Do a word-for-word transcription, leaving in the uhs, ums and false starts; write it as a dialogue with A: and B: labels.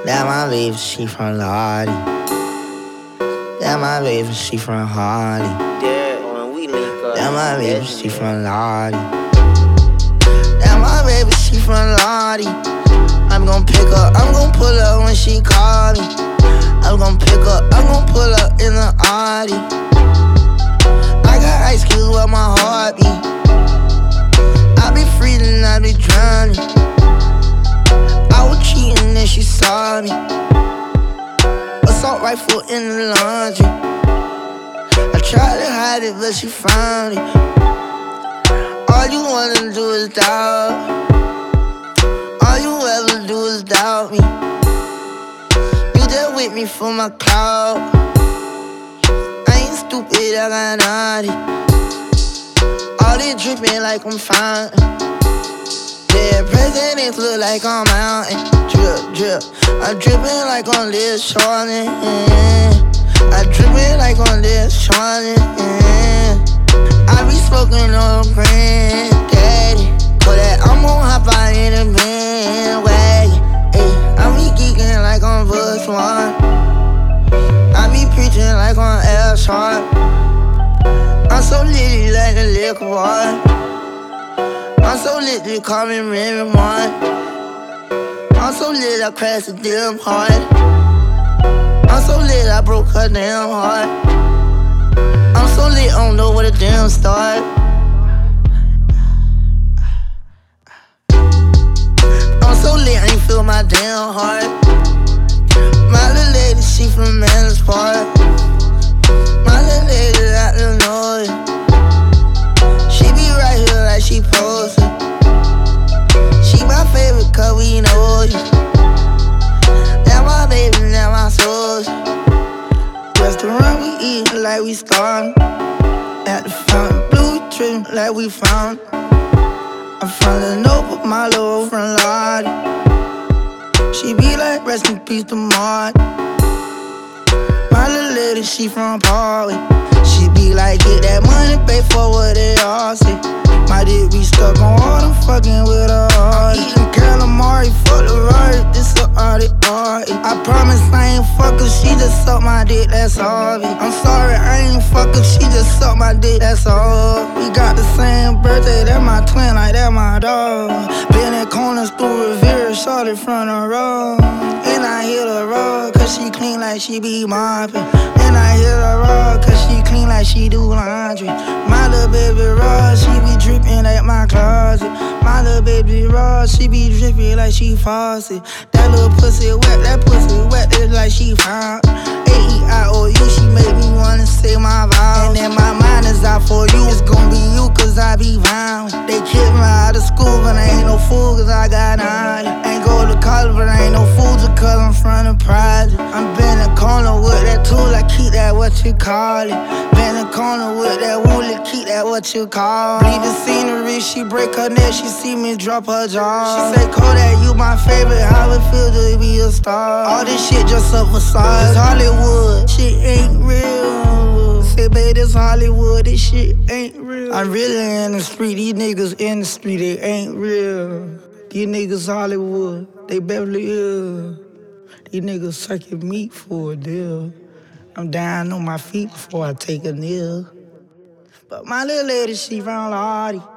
A: That my baby, she from Lottie. That my baby, she from Harley.
B: Yeah, when we link up.
A: That my baby, she from Lottie. That my baby, she from Lottie. I'm gon' pick up, I'm gon' pull up when she call me. I'm gon' pick up, I'm gon' pull up in the Audi. I got ice cubes where my heart beat. I be freezing, I be drowning. I was cheating and she saw me. Assault rifle in the laundry. I tried to hide it, but she found it. All you wanna do is doubt. All you ever do is doubt me. You just with me for my clout. I ain't stupid, I got naughty. All this dripping like I'm fine. Yeah, presidents look like I'm mountain. Drip, drip. I'm dripping like on this Charlie. Yeah. I dripping like on this Charlie. Yeah. I be smoking on granddaddy. For that, I'm gon' hop out in the bandwagon. Yeah. I be geeking like on Bush One. I be preaching like on L Sharp. I'm so litty like a liquor boy. I'm so lit, they call me Raymond Martin. I'm so lit, I crashed the damn heart. I'm so lit, I broke her damn heart. I'm so lit, I don't know where the damn start. I'm so lit, I ain't feel my damn heart. My little lady, she from Manus Park. My little lady out Illinois. She be right here like she posted. She my favorite cause we know you. That my baby, that my soul. Restaurant we eat like we starving. At the fountain, blue trim like we found. I'm from the note, but my little friend Lottie. She be like, rest in peace to Marty. My little lady, she from Parkway. She be like, get that money, pay for what they all say. My dick be stuck on all them fucking with her heart. Eating calamari, fuck the right, this a audit art. I promise I ain't fuck her, she just suck my dick, that's all. I'm sorry, I ain't fuck her, she just suck my dick, that's all. We got the same birthday, that my twin, like that my dog. Been in corners through Rivera, shot in front of road. And I hit her raw, cause she clean like she be mopping. And I hit her raw, cause she clean like she do laundry. My little baby raw, she be dripping like my closet. My little baby raw, she be dripping like she faucet. That little pussy wet, that pussy wet, it's like she found. A E I O U, she make me wanna say my vows. And then my mind is out for you, it's gon' be you cause I be bound. They kicked me out of school, but I ain't no fool cause I got naughty. Ain't go to college, but I ain't no fool just cause I'm from the project. I'm been in the corner with that tool, I keep that what you call it. Been in the corner with that woolly, keep that what you call it. Bleed the scenery, she break her neck, she see me drop her jaw. She say, Kodak, you my favorite, how it feel to be a star. All this shit just a facade, it's Hollywood, shit ain't real. Say, babe, this Hollywood, this shit ain't real. I'm really in the street, these niggas in the street, they ain't real. These niggas Hollywood, they Beverly Hills. These niggas sucking meat for a deal. I'm down on my feet before I take a kneel. But my little lady, she from Lottie.